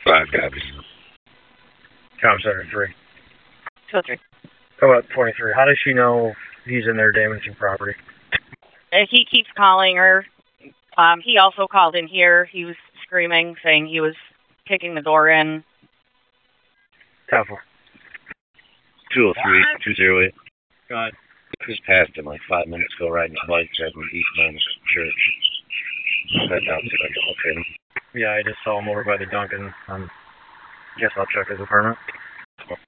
5 copies. Com Center 3. 203. How about 23? How does she know he's in there damaging property? He keeps calling her. He also called in here. He was screaming, saying he was kicking the door in. Temple. 203, 208. Go ahead. Just passed him like 5 minutes ago, riding his bike, driving east down the church. Head down, see if I can locate him. Yeah, I just saw him over by the Dunkin'. Guess I'll check his apartment.